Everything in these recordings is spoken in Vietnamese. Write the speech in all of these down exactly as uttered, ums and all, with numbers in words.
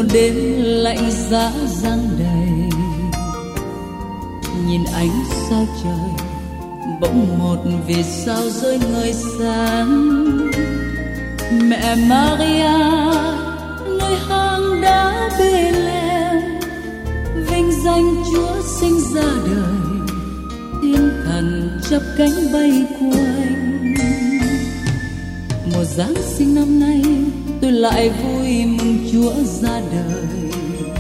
một đêm lạnh giá giăng đầy, nhìn ánh sao trời bỗng một vì sao rơi ngời sáng. Mẹ Maria nơi hang đá Bethlehem, vinh danh Chúa sinh ra đời, thiên thần chắp cánh bay quanh. Mùa Giáng sinh năm nay tôi lại vui mừng Chúa ra đời,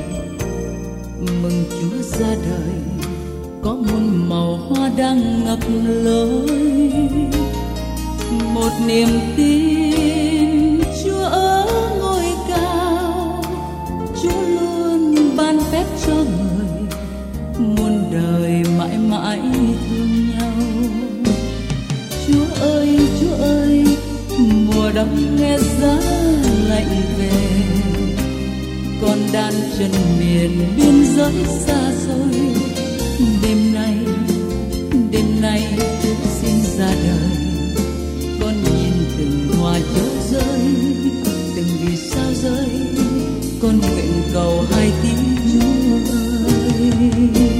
mừng Chúa ra đời có muôn màu hoa đang ngập lối. Một niềm tin Chúa ở ngôi cao, Chúa luôn ban phép cho người, muôn đời mãi mãi thương nhau. Chúa ơi, Chúa ơi, mùa đông nghe giá lạnh về, con đan chân miền biên giới xa xôi. Đêm nay, đêm nay Chúa sinh ra đời, con nhìn từng hoa chớp rơi, từng vì sao rơi, con nguyện cầu hai tiếng Chúa ơi.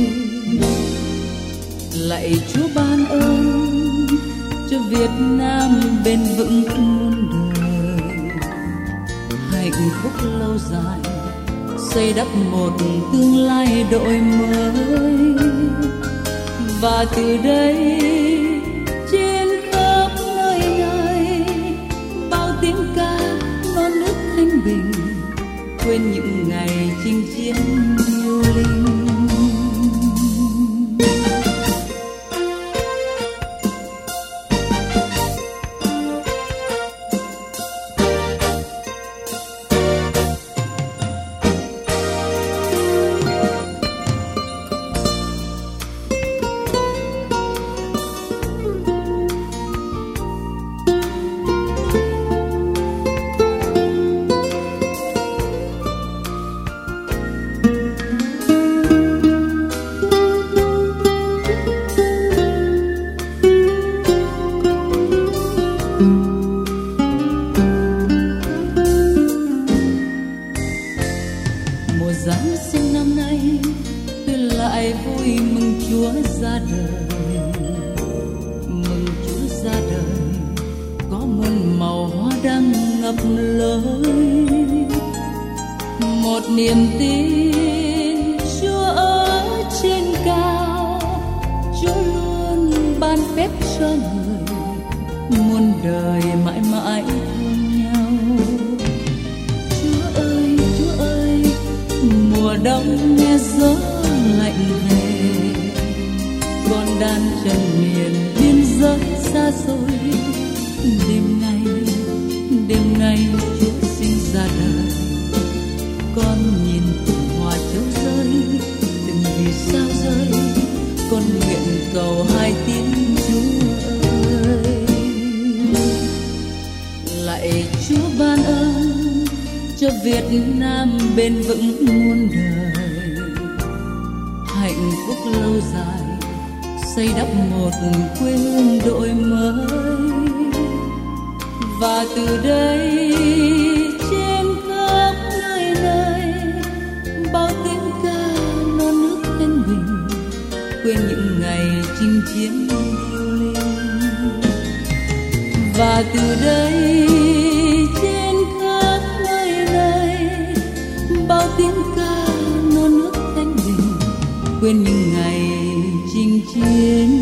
Lạy Chúa ban ơn cho Việt Nam bền vững muôn đời, hạnh phúc lâu dài, xây đắp một tương lai đổi mới. Và từ đây trên khắp nơi nơi bao tiếng ca non nước thanh bình, quên những ngày chinh chiến điêu linh. Giáng sinh năm nay tôi lại vui mừng Chúa ra đời, mừng Chúa ra đời có muôn màu hoa đang ngập lối. Một niềm tin Chúa ở trên cao, Chúa luôn ban phép cho người, muôn đời mãi mãi thương nhau. Chúa ơi, Chúa ơi, mùa đông nghe gió lạnh về, con đan chân miền biên giới xa xôi. Đêm nay, đêm nay Chúa sinh ra đời, con nhìn từng hoa châu rơi, từng vì sao rơi, con nguyện cầu hai tiếng Chúa ơi. Lạy Chúa ban ơn cho Việt Nam bền vững muôn đời, hạnh phúc lâu dài, xây đắp một quê hương đổi mới. Và từ đây trên khắp nơi nơi bao tiếng ca non nước thanh bình, quên những ngày chinh chiến điêu linh. Và từ đây trên khắp nơi nơi bao tiếng ca non nước thanh bình, quên những ngày chinh chiến